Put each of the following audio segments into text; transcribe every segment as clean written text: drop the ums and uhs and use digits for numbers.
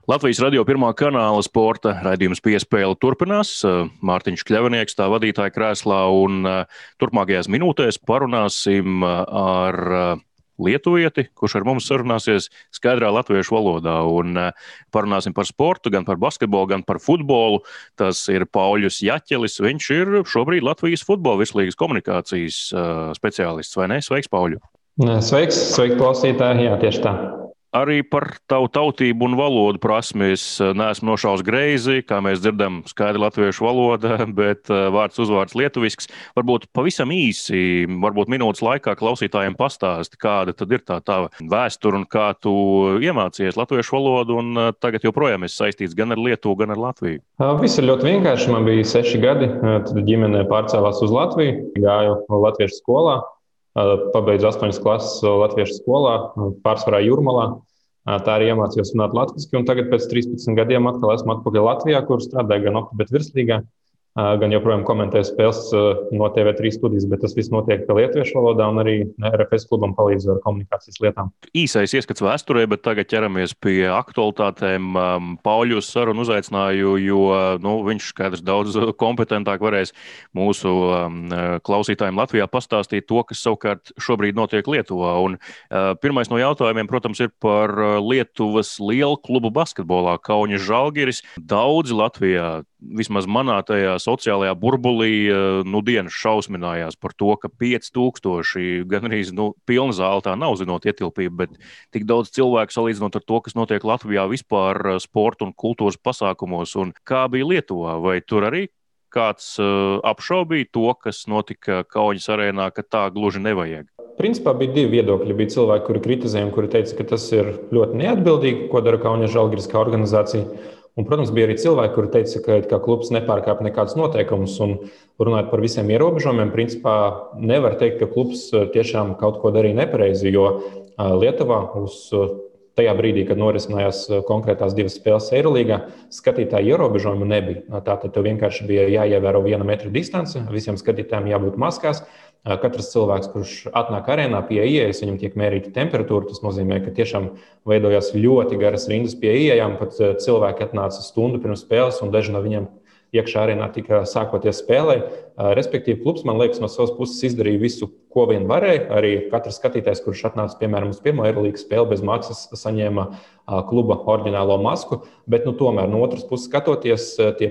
Latvijas radio pirmā kanāla sporta raidījums Piespēle turpinās. Mārtiņš Kļavinieks tā vadītāja krēslā, un turpmākajās minūtēs parunāsim ar lietuvieti, kurš ar mums sarunāsies skaidrā latviešu valodā. Un parunāsim par sportu, gan par basketbolu, gan par futbolu. Tas ir Pauļus Jaķelis. Viņš ir šobrīd Latvijas futbola virslīgas komunikācijas speciālists, vai ne? Sveiks, Pauļu! Sveiks, klausītāji! Jā, tieši tā. Arī par tavu tautību un valodu prasmi es neesmu nošaus greizi, kā mēs dzirdam, skaidra latviešu valoda, bet vārds uzvārds lietuvisks. Varbūt pavisam īsi, varbūt minūtes laikā klausītājiem pastāsti, kāda tad ir tā tava vēsture un kā tu iemācījies latviešu valodu un tagad joprojām esi saistīts gan ar Lietuvu, gan ar Latviju. Viss ir ļoti vienkārši. Man bija 6 gadi, tad ģimene pārcēlās uz Latviju, gāju latviešu skolā. Pabeidzu 8 klases latviešu skolā, pārsvarā Jūrmalā. Tā arī iemācījos runāt latviski, un tagad pēc 13 gadiem atkal esmu atpakaļ Latvijā, kur strādāju gan Optibet virslīgā, gan joprojām komentēju spēles no TV3 studijas, bet tas viss notiek lietuviešu valodā, un arī RFS klubam palīdzu ar komunikācijas lietām. Īsais ieskats vēsturē, bet tagad ķeramies pie aktualitātēm. Pauļus sarunu uzaicināju, jo viņš skaidrs daudz kompetentāk varēs mūsu klausītājiem Latvijā pastāstīt to, kas savukārt šobrīd notiek Lietuvā. Un pirmais no jautājumiem, protams, ir par Lietuvas lielu klubu basketbolā, Kauņas Žalgiris. Daudzi Latvijā, vismaz manā tajā sociālajā burbulī, dienas šausminājās par to, ka 5000, gan arī pilna zāle, tā nav zinot ietilpība, bet tik daudz cilvēku salīdzinot ar to, kas notiek Latvijā vispār sporta un kultūras pasākumos. Un kā bija Lietuvā? Vai tur arī kāds apšaubīja to, kas notika Kauņas arēnā, ka tā gluži nevajag? Principā bija 2 viedokļi. Bija cilvēki, kuri kritizēja, kuri teica, ka tas ir ļoti neatbildīgi, ko dara Kauņas Žalgiris kā organizācija. Un, protams, bija arī cilvēki, kuri teica, ka klubs nepārkāpj nekādus noteikumus. Un runājot par visiem ierobežojumiem, principā nevar teikt, ka klubs tiešām kaut ko darīja nepareizi, jo Lietuvā tajā brīdī, kad norisinājās konkrētās 2 spēles Eirolīgā, skatītāju ierobežojumu nebija. Tātad tev vienkārši bija jāievēro 1 metra distance, visiem skatītājiem jābūt maskās. Katrs cilvēks, kurš atnāk arēnā pie ieejas, viņam tiek mērīta temperatūra. Tas nozīmē, ka tiešām veidojās ļoti garas rindas pie ieejām. Pat cilvēki atnāca stundu pirms spēles, un daži no viņiem iekšā arēnā tika sākoties spēlē. Respektīvi, klubs, man liekas, no savas puses izdarīja visu, ko vien varēja. Arī katrs skatītājs, kurš atnāca, piemēram, uz pirmo Eirolīgas spēli bez maksas, saņēma kluba oriģinālo masku. Bet, tomēr, no otras puses skatoties, tie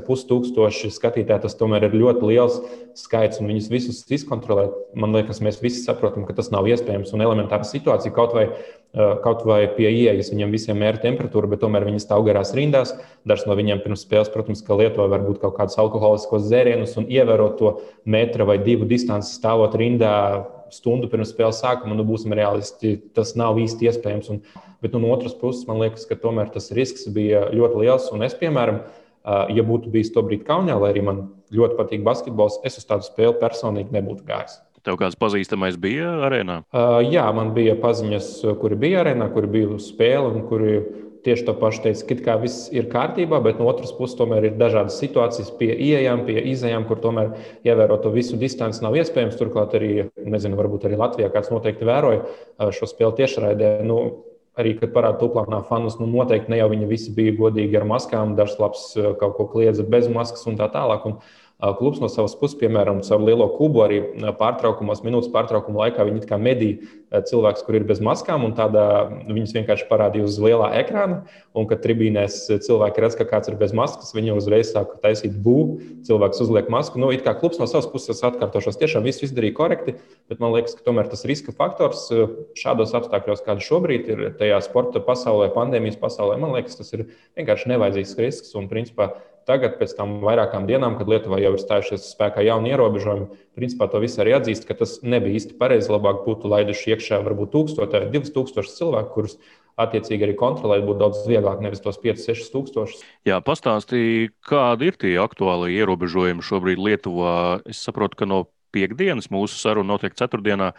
5500 skatītāji, tas tomēr ir ļoti liels skaits, un viņus visus izkontrolēt. Man liekas, mēs visi saprotam, ka tas nav iespējams, un elementāra situācija kaut vai pie ieejas viņiem visiem mēra temperatūru, bet tomēr viņi stāv garās rindās. Dažs no viņiem pirms spēles, protams, ka lieto varbūt kaut kādus alkoholiskos dzērienus un ievērot to metra vai 2 distanci stāvot rindā stundu pirms spēles sākuma, būsim realisti, tas nav īsti iespējams. Bet no otras puses, man liekas, ka tomēr tas risks bija ļoti liels. Un es, piemēram, ja būtu bijis to brīdi Kaunijā, lai arī man ļoti patīk basketbols, es uz tādu spēli personīgi nebūtu gājis. Tev kāds pazīstamais bija arēnā? Jā, man bija paziņas, kuri bija arēnā, kuri bija uz spēli un kuri tieši to pašu teica, ka kā viss ir kārtībā, bet no otras puses tomēr ir dažādas situācijas pie ieejām, pie izejām, kur tomēr ievērot to visu distanci nav iespējams. Turklāt arī, varbūt arī Latvijā kāds noteikti vēroja šo spēli tiešraidē. Arī, kad parāda tuplānā fanus, noteikti ne jau viņi visi bija godīgi ar maskām, dažs labs kaut ko kliedza bez maskas un tā tālāk. Un klubs no savas puses, piemēram, caur lielo kubu arī minūtes pārtraukuma laikā viņi it kā medīja cilvēkus, kur ir bez maskām, un viņus vienkārši parādīja uz lielā ekrāna. Un, kad tribīnēs cilvēki redz, ka kāds ir bez maskas, viņi uzreiz sāk taisīt būvu, cilvēks uzliek masku. It kā klubs no savas puses atkārtošos, tiešām visu izdarīja korekti, bet man liekas, ka tomēr tas riska faktors šādos apstākļos, kāda šobrīd ir tajā sporta pasaulē, pandēmijas pasaulē, man liekas, tas ir vienkārši nevajadzīgs risks. Un, principā, tagad, pēc tam vairākām dienām, kad Lietuvā jau ir stājušies spēkā jauni ierobežojumi, principā to visu arī atzīst, ka tas nebija īsti pareizi. Labāk būtu laiduši iekšā varbūt 1000 vai 2000 cilvēku, kurus attiecīgi arī kontrolēt būtu daudz vieglāk, nevis tos 5-6 tūkstošus. Jā, pastāstīja, kādi ir tie aktuālie ierobežojumi šobrīd Lietuvā. Es saprotu, ka no piekdienas mūsu saruna notiek ceturtdienā.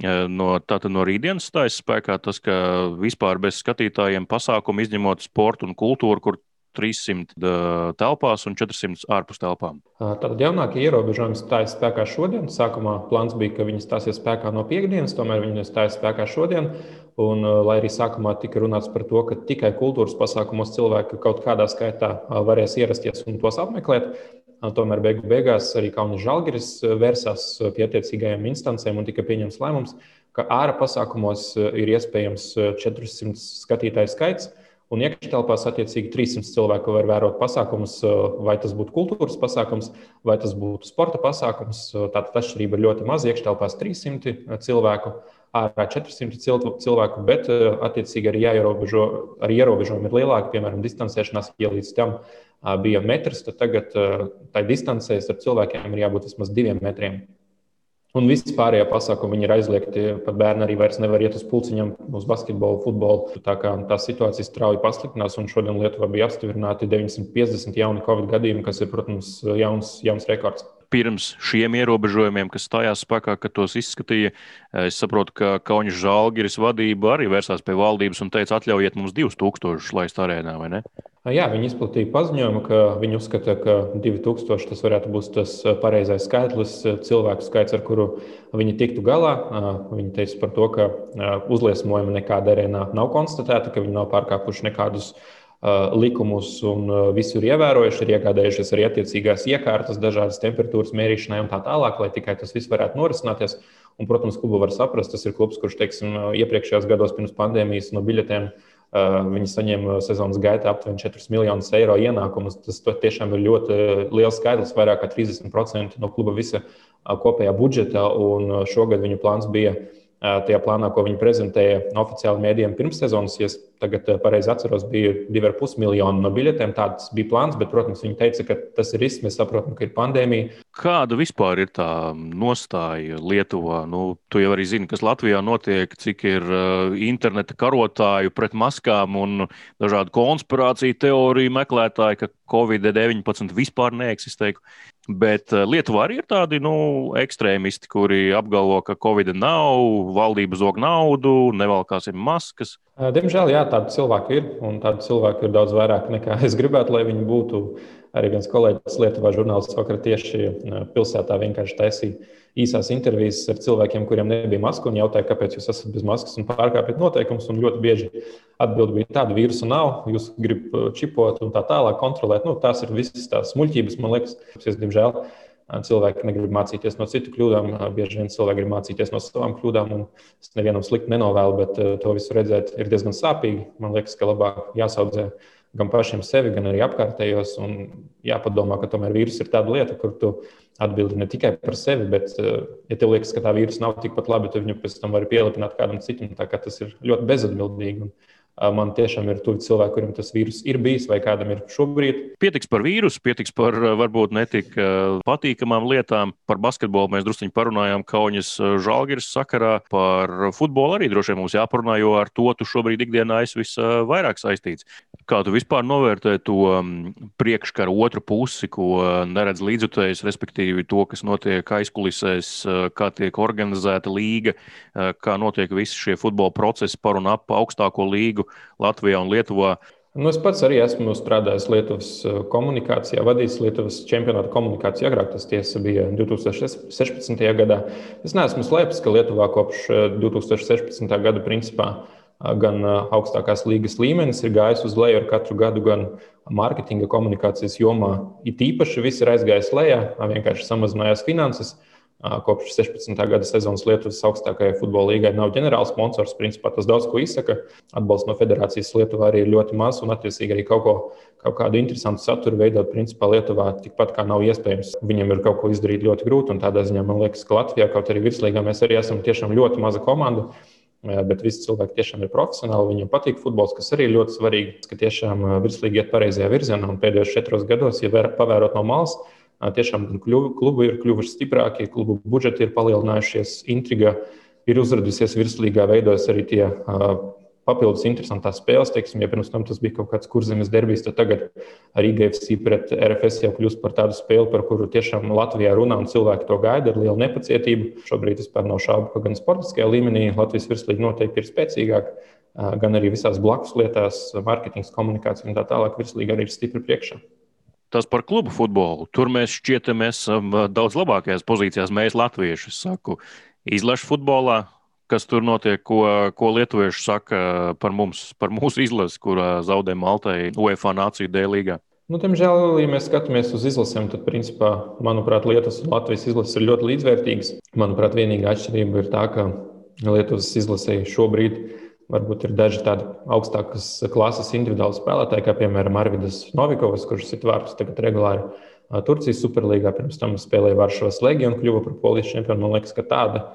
No rītdienas stājas spēkā tas, ka vispār bez skatītājiem pasākumu, izņemot sportu un kultūru, kur 300 telpās un 400 ārpus telpām. Tātad jaunākie ierobežojumi stājas spēkā šodien. Sākumā plāns bija, ka viņi stāsies spēkā no piekdienas, tomēr viņi stājas spēkā šodien. Un, lai arī sākumā tika runāts par to, ka tikai kultūras pasākumos cilvēki kaut kādā skaitā varēs ierasties un tos apmeklēt, tomēr beigās arī Kaunas Žalgiris vērsās pie attiecīgajām instancēm un tika pieņemts lēmums, ka ārā pasākumos ir iespējams 400 skatītāju skaits, un iekštelpās attiecīgi 300 cilvēku var vērot pasākumus, vai tas būtu kultūras pasākums, vai tas būtu sporta pasākums. Tātad atšķirība ir ļoti maza, iekštelpās 300 cilvēku, ārā 400 cilvēku, bet attiecīgi arī ierobežojumi ir lielāki, piemēram, distancēšanās, ja līdz tam bija metrs, tad tagad tai distancē starp cilvēkiem ir jābūt vismaz 2 metriem. Un visi pārējie pasākumi ir aizliegti. Pat bērni arī vairs nevar iet uz pulciņiem, uz basketbolu, futbolu. Tā kā tā situācija strauji pasliktinās, un šodien Lietuvā bija apstiprināti 950 jauni Covid gadījumi, kas ir, protams, jauns rekords. Pirms šiem ierobežojumiem, kas stājās spēkā, kad tos izskatīja, es saprotu, ka Kaunas Žalgiris vadība arī vērsās pie valdības un teica, atļaujiet mums 2000 laist arēnā, vai ne? Jā, viņi izplatīja paziņojumu, ka viņi uzskata, ka 2000 tas varētu būt tas pareizais skaitlis, cilvēku skaits, ar kuru viņi tiktu galā. Viņi teica par to, ka uzliesmojumi nekāda arēnā nav konstatēta, ka viņi nav pārkāpuši nekādus likumus un visu ir ievērojuši, ir iegādājušies arī attiecīgās iekārtas, dažādas temperatūras mērīšanai un tā tālāk, lai tikai tas viss varētu norisināties. Un, protams, klubu var saprast, tas ir klubs, kurš, teiksim, iepriekšējos gados pirms pandēmijas no biļetēm viņi saņēma sezonas gaitā aptuveni 4 miljonus eiro ienākumus. Tas tiešām ir ļoti liels skaitlis, vairāk kā 30% no kluba visa kopējā budžeta. Un šogad viņu plāns bija tajā plānā, ko viņi prezentēja oficiāli mēdījiem pirms sezonas. Ja es tagad pareizi atceros, bija 2,5 miljoni no biļetēm. Tāds bija plāns, bet, protams, viņi teica, ka tas ir risks. Mēs saprotam, ka ir pandēmija. Kāda vispār ir tā nostāja Lietuvā? Tu jau arī zini, kas Latvijā notiek, cik ir interneta karotāju pret maskām un dažādu konspirāciju teoriju meklētāju, ka Covid-19 vispār neeksistē. Bet Lietuvā arī ir tādi ekstrēmisti, kuri apgalvo, ka Covid nav, valdība zog naudu, nevalkāsim maskas. Diemžēl, jā, tādu cilvēku ir, un tādu cilvēku ir daudz vairāk nekā es gribētu, lai viņi būtu. Arī viens kolēģis Lietuvā žurnālists vakar tieši pilsētā vienkārši taisīja īsās intervijas ar cilvēkiem, kuriem nebija masku, un jautāja, kāpēc jūs esat bez maskas un pārkāpjat noteikumus. Un ļoti bieži atbilde bija tāda, vīrusa nav, jūs gribat čipot un tā tālāk kontrolēt. Tās ir visas tās muļķības, man liekas. Diemžēl cilvēki negrib mācīties no citu kļūdām, bieži vien cilvēki grib mācīties no savām kļūdām, un es nevienam slikti nenovēlu, bet to visu redzēt ir diezgan sāpīgi. Man liekas, ka labāk jāsaudzē gan pašiem sevi, gan arī apkārtējos, un jāpadomā, ka tomēr vīrus ir tāda lieta, kur tu atbildi ne tikai par sevi, bet, ja tev liekas, ka tā vīrusa nav tikpat labi, tad viņu pēc tam var pielipināt kādam citam, tā kā tas ir ļoti bezatbildīgi. Man tiešām ir tuvi cilvēki, kuriem tas vīrus ir bijis vai kādam ir šobrīd. Pietiks par vīrusu, pietiks par varbūt netik patīkamām lietām. Par basketbolu mēs drusciņi parunājām Kaunas Žalgiris sakarā. Par futbolu arī droši vien mums jāparunā, jo ar to tu šobrīd ikdienā esi visvairāk saistīts. Kā tu vispār novērtē to priekškara otru pusi, ko neredz līdzjutējs, respektīvi to, kas notiek aizkulisēs, kā tiek organizēta līga, kā notiek visi šie futbola procesi par un ap augstāko līgu Latvijā un Lietuvā? Es pats arī esmu strādājis Lietuvas komunikācijā, vadījis Lietuvas čempionāta komunikāciju. Agrāk tas tiesa bija 2016. gadā. Es neesmu slēpis, ka Lietuvā kopš 2016. gada principā gan augstākās līgas līmenis ir gājis uz leju ar katru gadu, gan mārketinga komunikācijas jomā. It īpaši viss ir aizgājis lejā, vienkārši samazinājās finanses. Kopš 16. gada sezonas Lietuvas augstākajai futbola līgai nav ģenerāls sponsors. Principā tas daudz ko izsaka. Atbalsts no federācijas Lietuvā arī ir ļoti maz, un attiecīgi arī kaut kādu interesantu saturu veidot principā Lietuvā tikpat kā nav iespējams. Viņam ir kaut ko izdarīt ļoti grūti, un tādā ziņā man liekas, ka Latvijā, kaut arī virslīgā, mēs arī esam tiešām ļoti maza komanda. Bet visi cilvēki tiešām ir profesionāli, viņiem patīk futbols, kas arī ir ļoti svarīgi, ka tiešām virslīga iet pareizajā virzienā. Un pēdējos 4 gados, ja pavērot no malas, tiešām klubi ir kļuvuši stiprāki, klubu budžeti ir palielinājušies, intriga ir uzradusies virslīgā, veidojas arī tie papildus interesantās spēles. Teiksim, ja pirms tam tas bija kaut kāds Kurzemes derbijs, tad tagad Rīga FC pret RFS jau kļūst par tādu spēli, par kuru tiešām Latvijā runā un cilvēki to gaida ar lielu nepacietību. Šobrīd vispār nav šaubu, ka gan sportiskajā līmenī Latvijas virslīga noteikti ir spēcīgāka. gan arī visās blakus lietās, mārketings, komunikācija un tā tālāk. Virslīga arī ir stipri priekšā. Tas par klubu futbolu. Tur mēs šķietam, esam daudz labākajās pozīcijās. Mēs, latvieši, saku, izlašu futbolā. Kas tur notiek, ko lietuvieši saka par mums, par mūsu izlasi, kurā zaudē Maltai UEFA Nāciju D līgā? Diemžēl, ja mēs skatāmies uz izlasēm, tad, principā, manuprāt, Lietuvas un Latvijas izlases ir ļoti līdzvērtīgas. Manuprāt, vienīgā atšķirība ir tā, ka Lietuvas izlasē šobrīd varbūt ir daži tādi augstākas klases individuāli spēlētāji, kā piemēram Arvidas Novikovs, kurš sit vārtus tagad regulāri Turcijas Superlīgā, pirms tam spēlēja Varšavas Legiju un kļuva par polijas čempionu. Man liekas, ka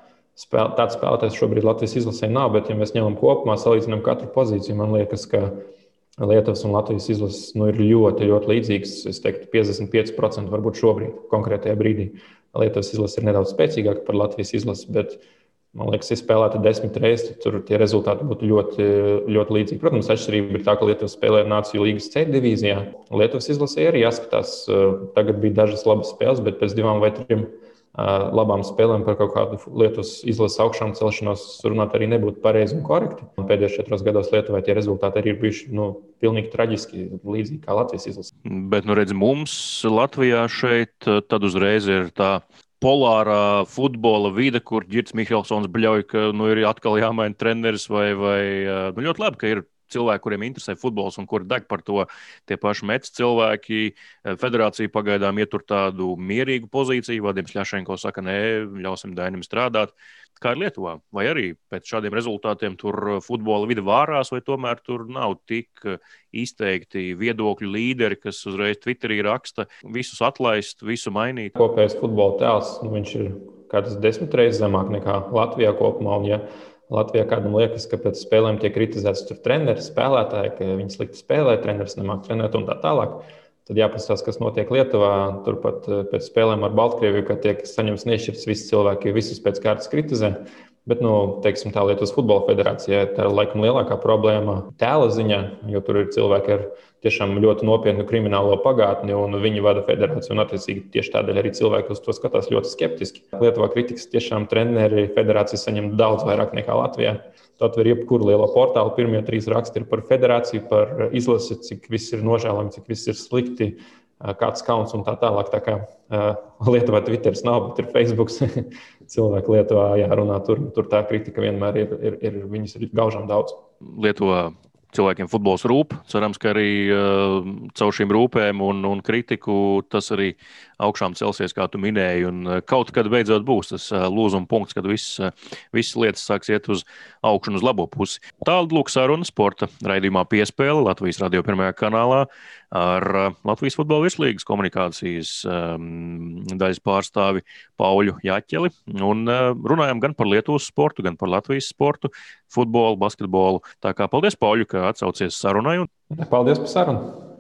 tāds spēlētājs šobrīd Latvijas izlasē nav, bet, ja mēs ņemam kopumā, salīdzinām katru pozīciju, man liekas, ka Lietuvas un Latvijas izlases ir ļoti, ļoti līdzīgas. Es teiktu, 55% varbūt šobrīd, konkrētajā brīdī. Lietuvas izlase ir nedaudz spēcīgāka par Latvijas izlasi, bet man liekas, ja spēlētu 10 reizes, tad tie rezultāti būtu ļoti, ļoti līdzīgi. Protams, atšķirība ir tā, ka Lietuva spēlē Nāciju līgas C divīzijā. Lietuvas izlasē arī jāskatās. Tagad bija dažas labas spēles, bet pēc 2 vai 3 labām spēlēm par kaut kādu Lietuvas izlases augšām celšanos runāt arī nebūtu pareizi un korekti. Pēdējos 4 gados Lietuvai tie rezultāti arī ir bijuši pilnīgi traģiski, līdzīgi kā Latvijas izlase. Bet, redz, mums Latvijā šeit tad uzreiz ir tā polārā futbola vide, kur Girts Mihelsons bļauj, ka ir atkal jāmaina treneris vai ļoti labi, ka ir cilvēki, kuriem interesē futbols un kuri deg par to. Tie paši Mets cilvēki, federācija pagaidām ietur tādu mierīgu pozīciju. Vadims Ļašenko saka, nē, ļausim Dainim strādāt. Kā ir Lietuvā? Vai arī pēc šādiem rezultātiem tur futbola vide vārās, vai tomēr tur nav tik izteikti viedokļu līderi, kas uzreiz Twitterī raksta visus atlaist, visu mainīt? Kopējais futbola tēls, viņš ir kādas 10 reizes zemāk nekā Latvijā kopumā. Un, ja Latvijā kādam liekas, ka pēc spēlēm tiek kritizēts treneris, spēlētāji, ka viņi slikti spēlē, treneris nemāk trenēt un tā tālāk. Tad jāpaskatās, kas notiek Lietuvā. Turpat pēc spēlēm ar Baltkrieviju, kad tiek saņemts nešķirts, visi cilvēki visus pēc kārtas kritizē. Bet, teiksim tā, Lietuvas futbola federācijā tā ir laikam lielākā problēma tēla ziņā, jo tur ir cilvēki ar tiešām ļoti nopietnu kriminālo pagātni, un viņi vada federāciju, un attiecīgi tieši tādēļ arī cilvēki uz to skatās ļoti skeptiski. Lietuvā kritikas tiešām treneri federācija saņem daudz vairāk nekā Latvijā. Tu atver jebkuru lielo portālu, pirmie 3 raksti ir par federāciju, par izlasi, cik viss ir nožēlojami, cik viss ir slikti, kāds kauns un tā tālāk. Tā kā Lietuvā Twitteris nav, bet ir Facebook. Cilvēki Lietuvā runā, tur tā kritika vienmēr ir viņas ir gaužām daudz. Lietuvā cilvēkiem futbols rūp. Cerams, ka arī caur šīm rūpēm un kritiku tas arī augšām celsies, kā tu minēji. Un kaut kad beidzot būs tas lūzuma punkts, kad visas lietas sāks iet uz augšu un uz labo pusi. Tāda lūk saruna sporta raidījumā Piespēle Latvijas radio 1. kanālā ar Latvijas futbola virslīgas komunikācijas daļas pārstāvi Pauļu Jaķeli. Un runājam gan par Lietuvas sportu, gan par Latvijas sportu, futbolu, basketbolu. Tā kā paldies, Pauļu, ka atsaucies sarunai. Paldies par sarunu!